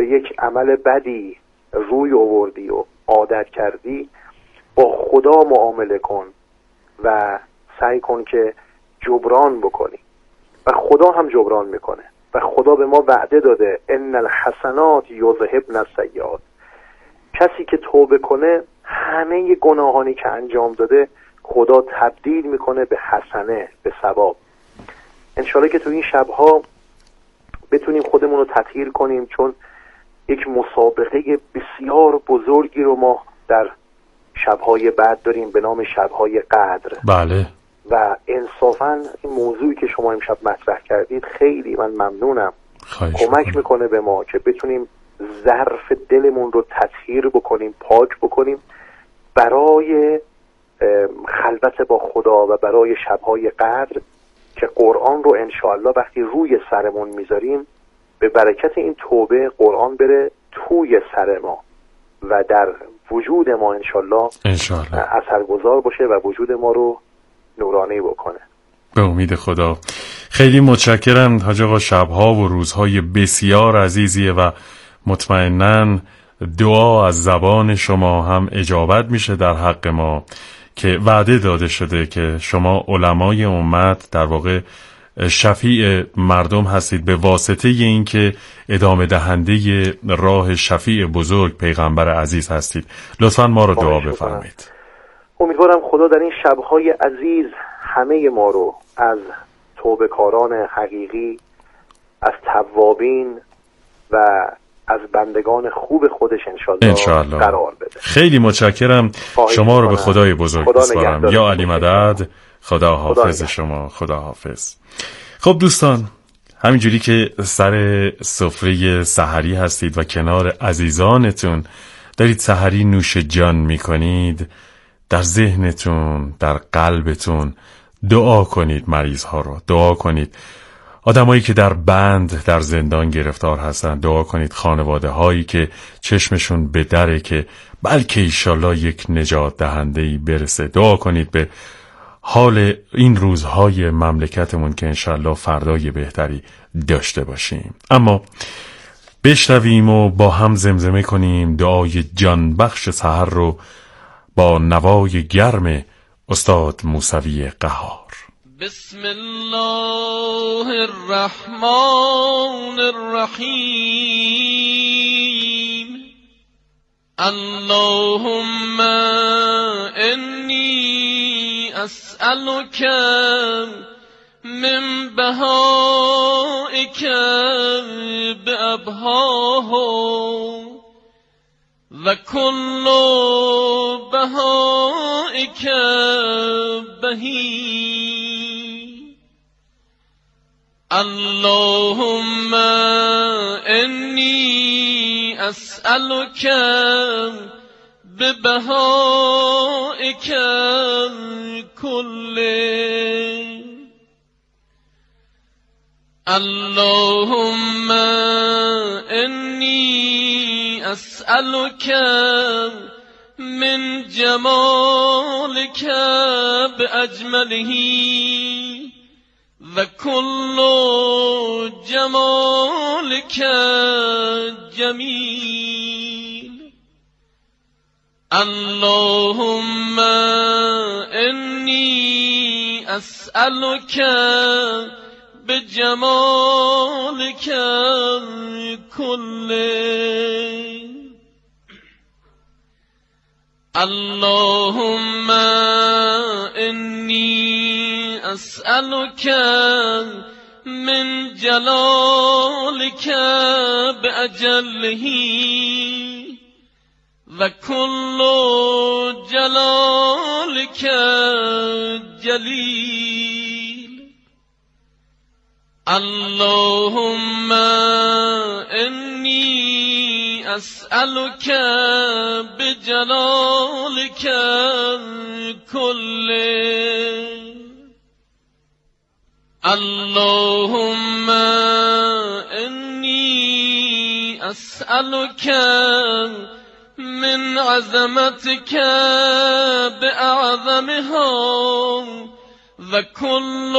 به یک عمل بدی روی آوردی و عادت کردی، با خدا معامله کن و سعی کن که جبران بکنی و خدا هم جبران میکنه. و خدا به ما وعده داده ان الحسنات یذهبن السیئات. کسی که توبه کنه همه گناهانی که انجام داده خدا تبدیل میکنه به حسنه، به ثواب. انشالله که تو این شبها بتونیم خودمون رو تطهیر کنیم، چون یک مسابقه بسیار بزرگی رو ما در شبهای بعد داریم به نام شبهای قدر. بله. و انصافاً این موضوعی که شما امشب مطرح کردید خیلی من ممنونم، کمک میکنه به ما که بتونیم ظرف دلمون رو تطهیر بکنیم، پاک بکنیم برای خلوت با خدا و برای شبهای قدر که قرآن رو انشاءالله وقتی روی سرمون میذاریم به برکت این توبه قرآن بره توی سر ما و در وجود ما انشاءالله اثرگذار باشه و وجود ما رو نورانی بکنه. به امید خدا. خیلی متشکرم حاج آقا. شبها و روزهای بسیار عزیزیه و مطمئناً دعا از زبان شما هم اجابت میشه در حق ما که وعده داده شده که شما علمای امت در واقع شفیع مردم هستید به واسطه این که ادامه دهنده راه شفیع بزرگ پیغمبر عزیز هستید. لطفاً ما رو دعا بفرمایید. امیدوارم خدا در این شبهای عزیز همه ما رو از توبه‌کاران حقیقی، از توابین و از بندگان خوب خودش انشالله قرار بده. خیلی متشکرم. شما رو به خدای بزرگ میسپارم. یا علی مدد. خدا حافظ شما. خدا حافظ. خب دوستان، همینجوری که سر سفره سحری هستید و کنار عزیزانتون دارید سحری نوش جان میکنید، در ذهنتون، در قلبتون دعا کنید مریض ها رو، دعا کنید آدمایی که در بند در زندان گرفتار هستن، دعا کنید خانواده هایی که چشمشون به دره که بلکه ایشالله یک نجات دهنده‌ای برسه، دعا کنید به حال این روزهای مملکتمون که انشالله فردای بهتری داشته باشیم. اما بشنویم و با هم زمزمه کنیم دعای جان بخش سحر رو با نوای گرم استاد موسوی قهار. بسم الله الرحمن الرحیم. اللهم انی اسألک من بهائک بأبهاه و کل بهائک بهی. اللهم انی اسألک ببهائک کله. اللهم انی اسألک من جمالک باجمله و کل جمالک جمیل. اللهم انی اسألک بجمالک کله. اللهم انی اسألک من جلالک باجله و کل جلالک جلیل. اللهم انی اسألک بجلالک کله. اللهم انی اسألک من عظمتك بأعظمها و کل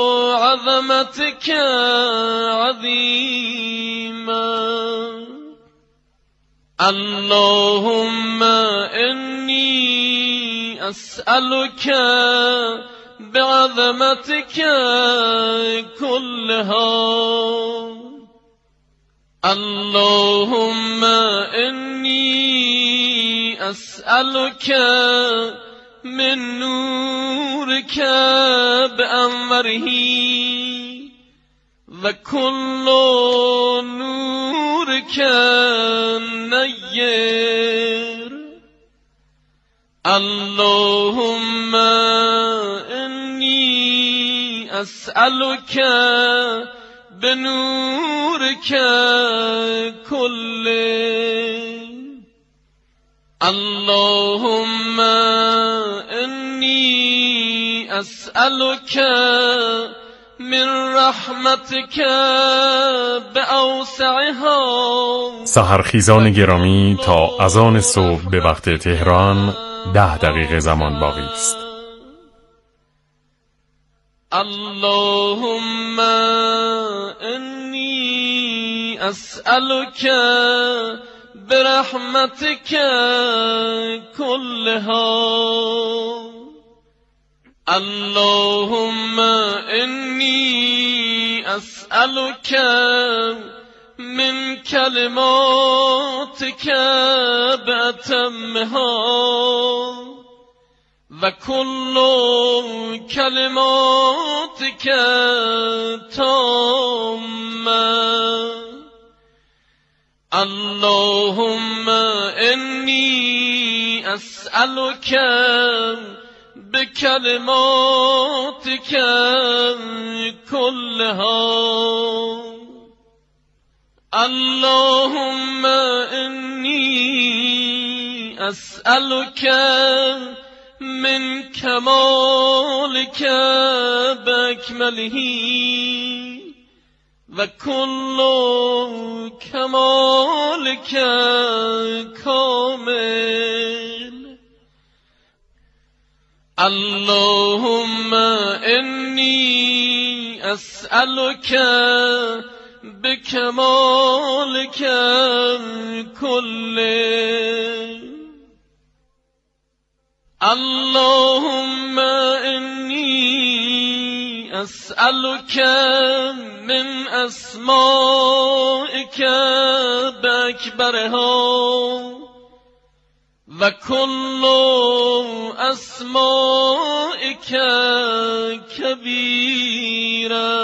عظمتك عظیما. اللهم إني أسألك بعظمتك كلها. اللهم إني أسألك من نورك بأنوره وكل نورك نير. اللهم إني أسألك بنورك كله. اللهم إني أسألك من رحمتك بأوسعها. سحرخیزان گرامی، تا اذان صبح به وقت تهران 10 دقیقه زمان باقی است. اللهم إني أسألك برحمتك كلها. اللهم إني أسألك من كلماتك بأتمها وكل كلماتك تامة. اللهم إني أسألك بكلماتك كلها. اللهم إني أسألك من كمالك بأكمله وكل كمالك كامل. اللهم إني أسألك بكمالك كله. اللهم إني أسألك من أسمائك بأكبرها وكل أسمائك كبيرا.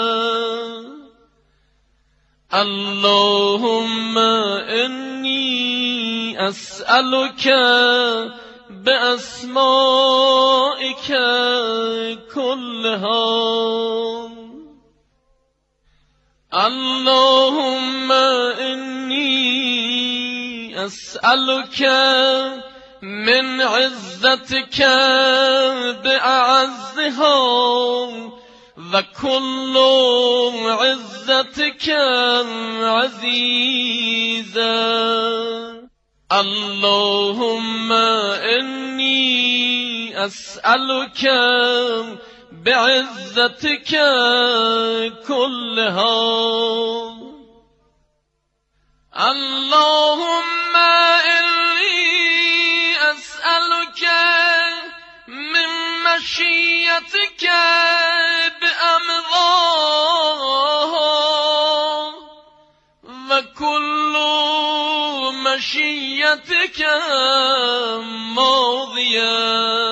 اللهم إني أسألك بأسمائك كلها. اللهم إني أسألك من عزتك بأعزها وكل عزتك عزيزا. اللهم إني أسألك بعزتك كلها. اللهم إني أسألك من مشيتك بأمضاها وكل مشيتك ماضية.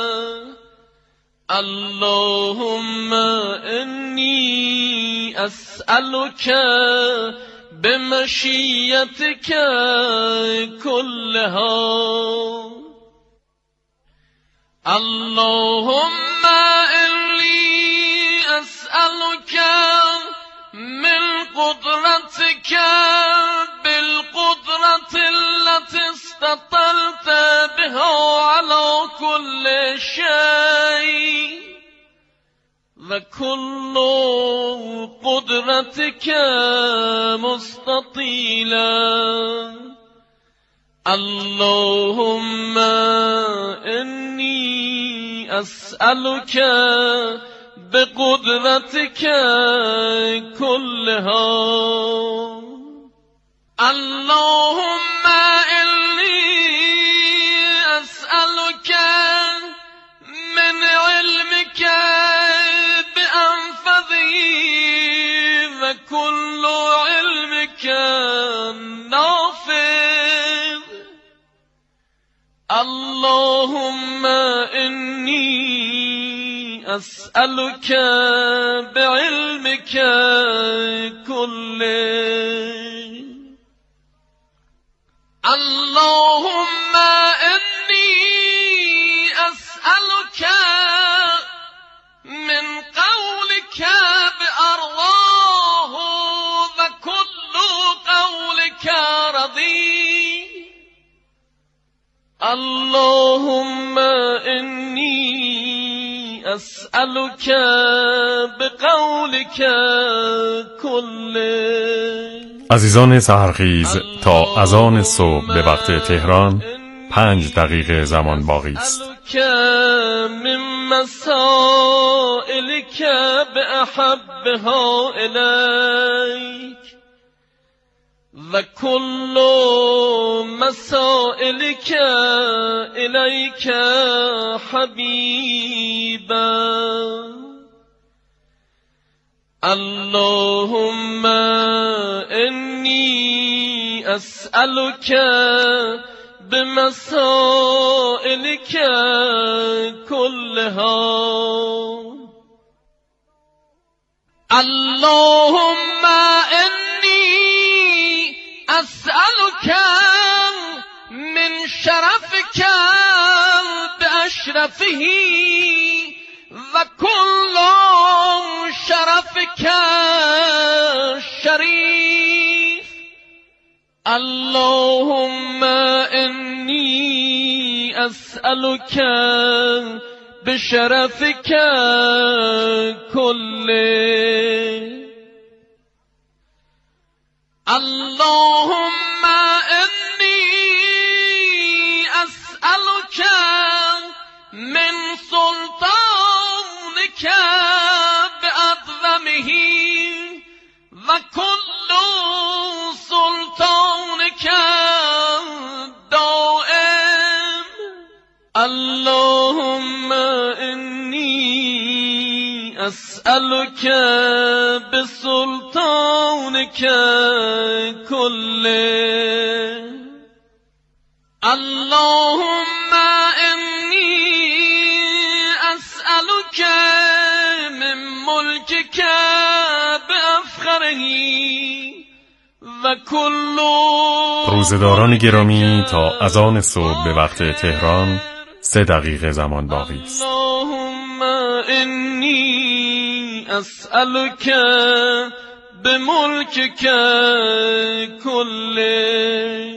اللهم إني أسألك بمشيتك كلها. اللهم إني أسألك من قدرتك بالقدرة التي استطلت بها على كل شيء وكل قدرتك مستطيلا. اللهم إني أسألك بقدرتك كلها. اللهم إني اللهم إني أسألك بعلمك كله. اللهم إني أسألك من قولك بأرضاه وكل قولك رضي. اللهم إني أسألك بقولك كله. عزیزان سحرخیز، تا اذان صبح به وقت تهران 5 دقیقه زمان باقی است. من مسائلك بأحبها إليك وكل مسائلك إليك حبيبا. اللهم إني أسألك بمسائلك كلها. اللهم إني أسألك من شرفك بأشرفه وكل شرفك شريف. اللهم إني أسألك بشرفك كله. اللهم إني أسألك من سلطانك بأعظمه وكل سلطانك دائم. اللهم إني أسألك بسلطانك كله. اللهم إني أسألك من ملكك بأفخره وكل. روزداران گرامی، تا اذان صبح به وقت تهران 3 دقیقه زمان باقی است. اللهم إني أسألك بملكك كله.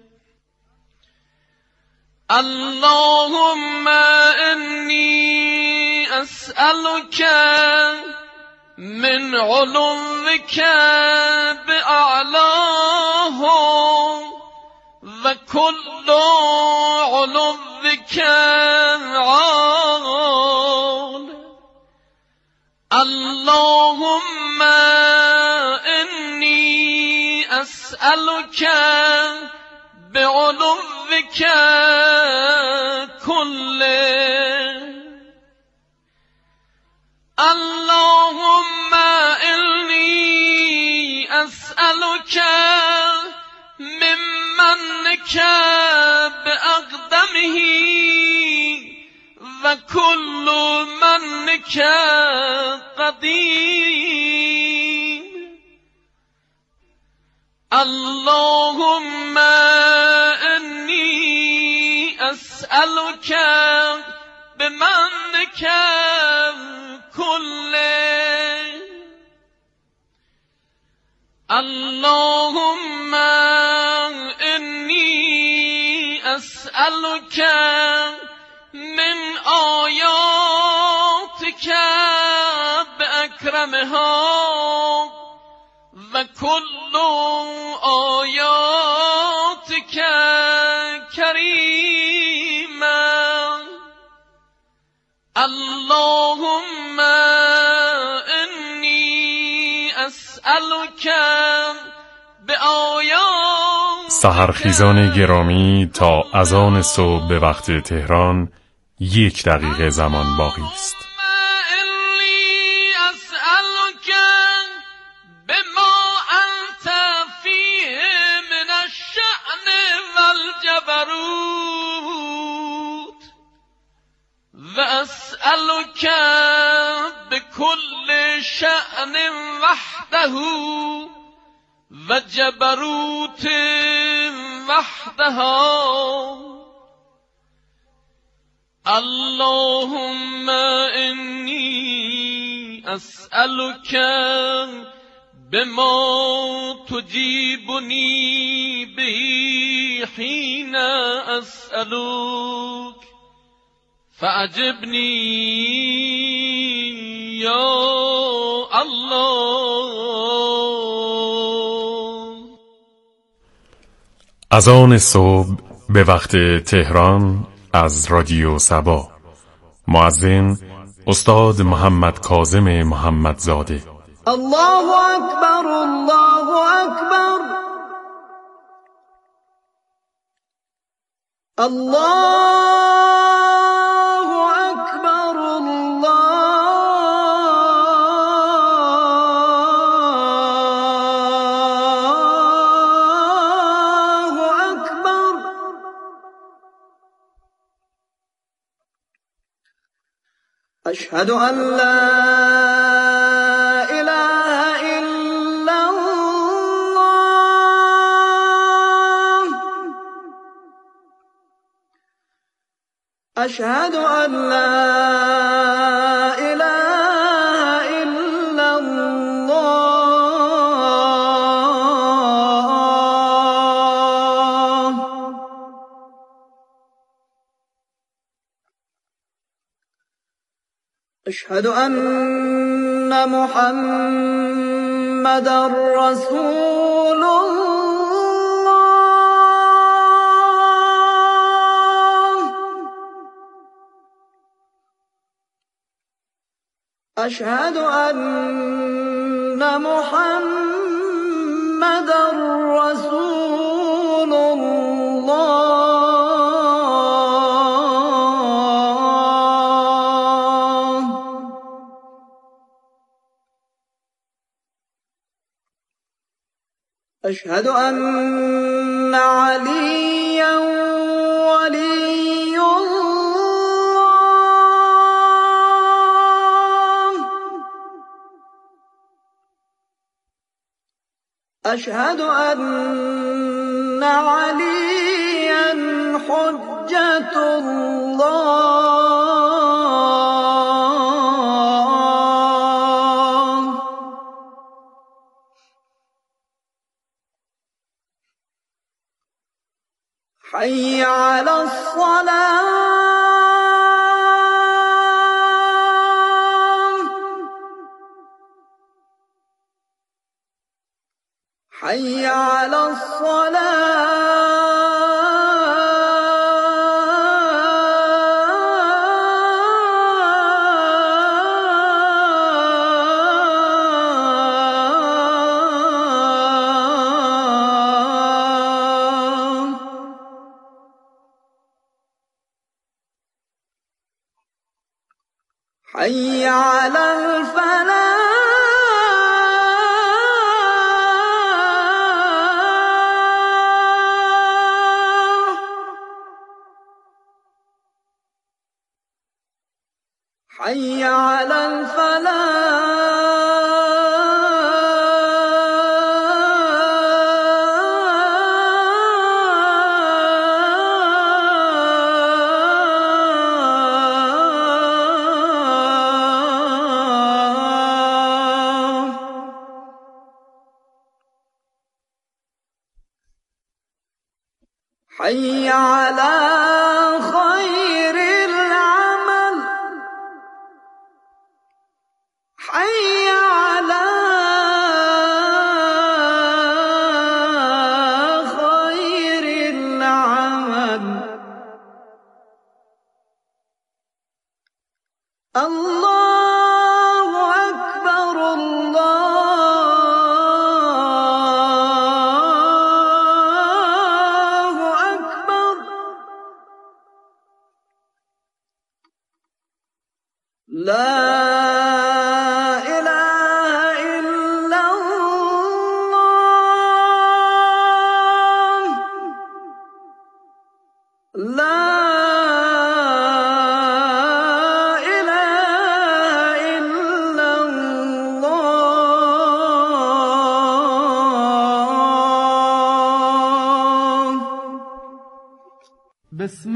اللهم إني أسألك من علوك بأعلاه وكل علوك عال. اللهم إني أسألك بعلوك كله. اللهم إني أسألك من منك بأقدمه وكل منك قديم. اللهم إني أسألك بمنك كله. اللهم إني أسألك من آياتك بأكرمها وكل آياتك كريما. اللهم إني أسألك بآيات. سحرخیزان گرامی، تا اذان صبح به وقت تهران 1 دقیقه زمان باقی است. أسألك بكل شأن وحده وجبروت وحدها اللهم إني أسألك بما تجيبني به حين أسألك فأجبني يا الله. اذان صبح به وقت تهران از رادیو صبا. مؤذن استاد محمد کاظم محمدزاده. الله اکبر الله اکبر الله اکبر الله اکبر. اشهد ان لا أشهد أن لا إله إلا الله. أشهد أن محمدًا رسول الله. أشهد أن محمدًا رسول الله. أشهد أن عليًّا ولي الله. أشهد أن عليًّا حجة الله. حي على الصلاة. حي على الصلاة. حي على الفلاح. حي على الفلاح. حي على خير العمل. حي على خير العمل. الله أكبر الله أكبر. لا لا إله بسم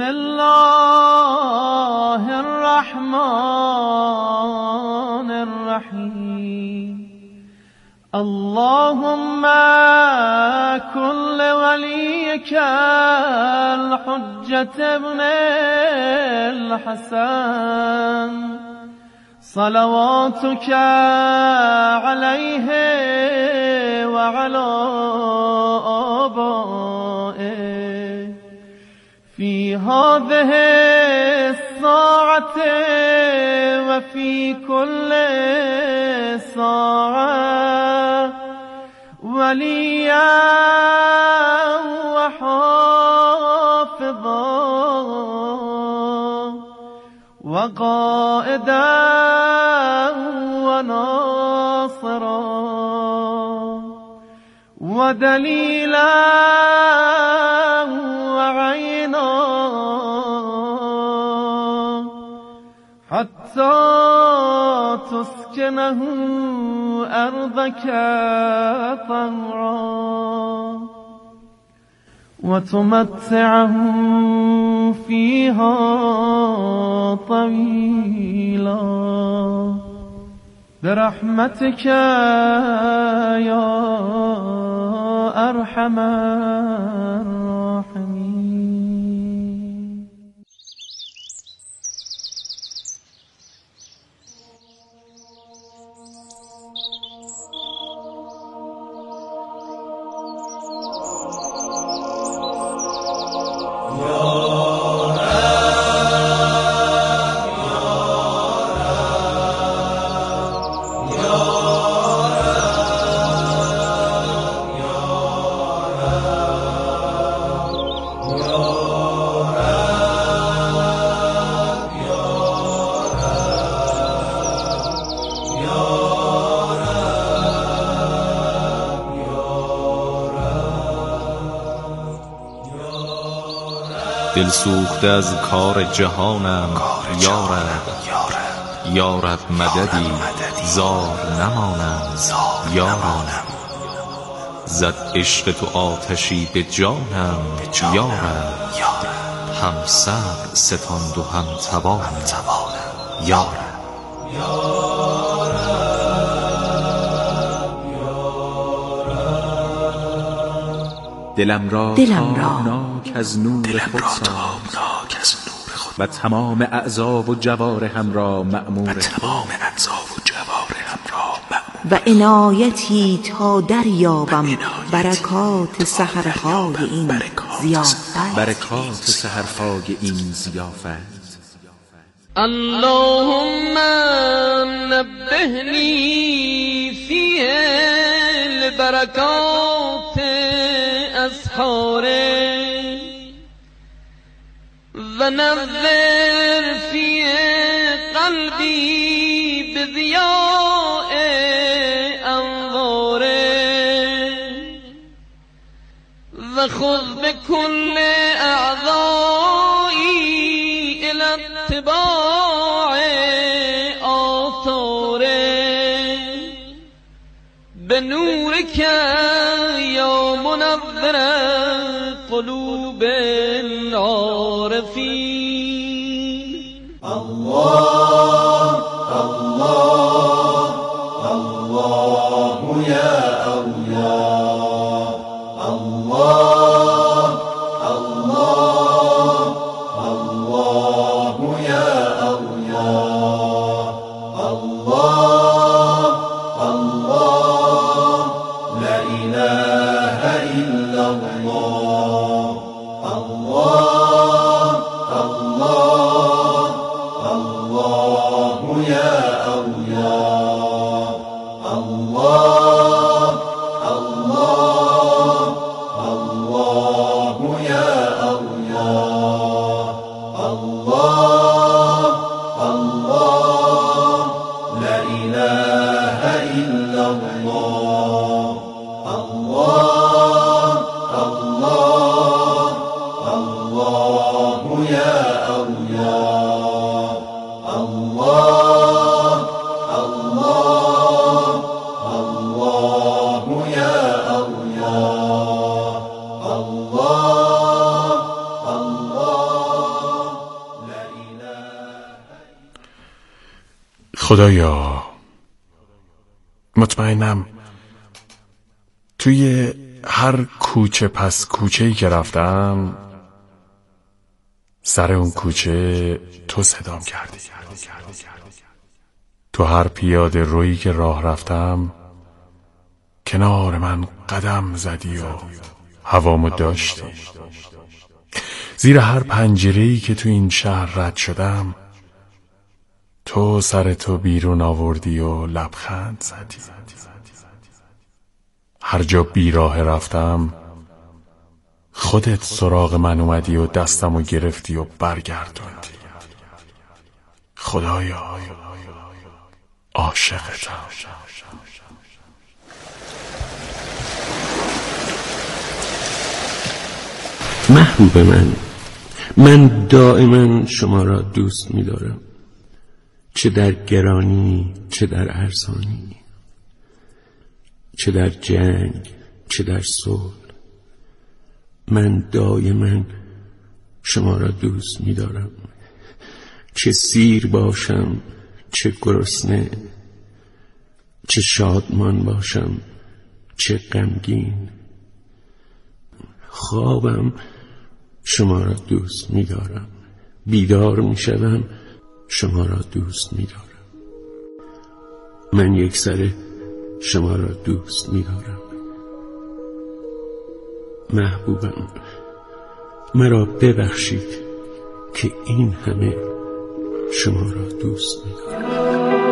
الله الرحمن الرحیم اللهم كن لوليك الحجة ابن الحسن صلواتك عليه وعلى آبائه في هذه الساعة وفي كل ساعة وليا وحافظا وقائدا وناصرا ودليلا وعينا حتى تسكنه أرضك طهرا وتمتعه فيها طويلا برحمتك يا أرحم الراحمين. دل سوخته از کار جهانم یارب مددی زار نمانم یارم زد عشق تو آتشی به جانم یارم هم صبر ستاند و هم توانم یارم دلم را تابناک از نور خود ساخت و تمام اعضا و جوارحم را مأمور و عنایتی تا دریابم برکات سحرهای این زیافت اللهم نبهني فيه البركات أسحاره ونذر فيه قلبي بضياء أنواره وخذ بكل أعضائي إلى اتباع آثاره بنورك يا منور قلوب العارفين الله الله الله يا الله الله الله الله يا الله الله الله لا إله إلا الله الله الله الله يا الله الله الله الله يا الله الله الله لا إله إلا الله الله الله الله يا الله الله الله الله يا الله الله الله خدایا مطمئنم توی هر کوچه پس کوچه‌ای که رفتم سر اون کوچه تو صدام کردی. تو هر پیاده رویی که راه رفتم کنار من قدم زدی و هوامو داشتی. زیر هر پنجره‌ای که تو این شهر رد شدم تو سرتو بیرون آوردی و لبخند زدی. هر جا بیراه رفتم خودت سراغ من اومدی و دستمو گرفتی و برگردوندی. خدایا عاشقتم. محبوب من دائما شما را دوست می‌دارم، چه در گرانی چه در ارزانی، چه در جنگ چه در صلح. من دائما شما را دوست می‌دارم، چه سیر باشم چه گرسنه، چه شادمان باشم چه غمگین. خوابم شما را دوست می‌دارم، بیدار می‌شوم شما را دوست می‌دارم. من یکسره شما را دوست می‌دارم. محبوبم مرا ببخشید که این همه شما را دوست می‌دارم.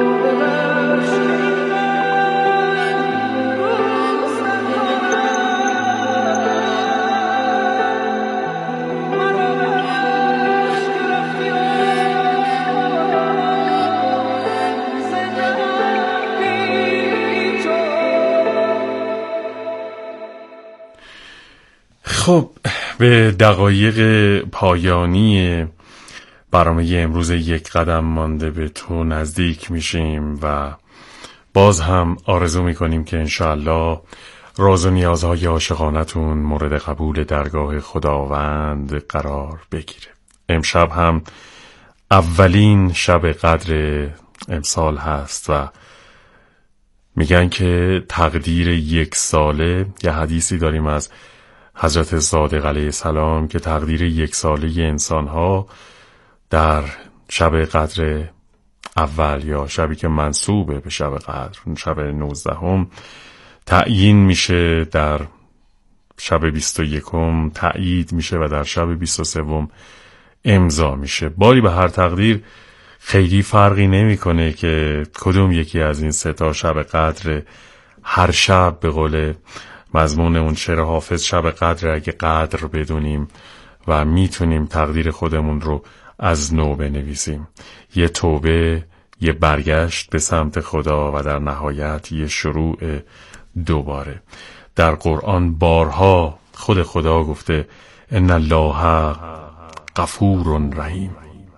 خب به دقایق پایانی برنامه امروز یک قدم مانده به تو نزدیک میشیم و باز هم آرزو میکنیم که انشاءالله راز و نیازهای عاشقانتون مورد قبول درگاه خداوند قرار بگیره. امشب هم اولین شب قدر امسال هست و میگن که تقدیر یک ساله، یه حدیثی داریم از حضرت صادق علیه السلام که تقدیر یک ساله انسان‌ها در شب قدر اول یا شبی که منسوبه به شب قدر، شب 19 تعیین میشه، در شب 21 تأیید میشه و در شب 23 امضا میشه. باری به هر تقدیر خیلی فرقی نمیکنه که کدوم یکی از این سه تا شب قدر. هر شب به قول مضمون اون شعر حافظ شب قدر اگه قدر بدونیم و میتونیم تقدیر خودمون رو از نو بنویسیم. یه توبه، یه برگشت به سمت خدا و در نهایت یه شروع دوباره. در قرآن بارها خود خدا گفته ان الله غفور رحیم.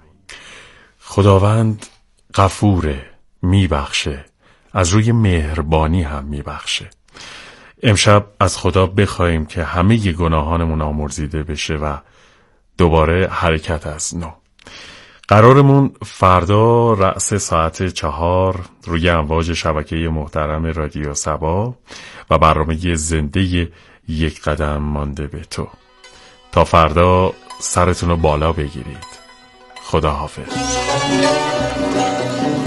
خداوند غفوره، میبخشه، از روی مهربانی هم میبخشه. امشب از خدا بخوایم که همه گناهانمون آمرزیده بشه و دوباره حرکت از نو. قرارمون فردا رأس ساعت 4 روی امواج شبکه محترم رادیو صبا و برنامه زنده یک قدم مانده به تو. تا فردا سرتون رو بالا بگیرید. خدا حافظ.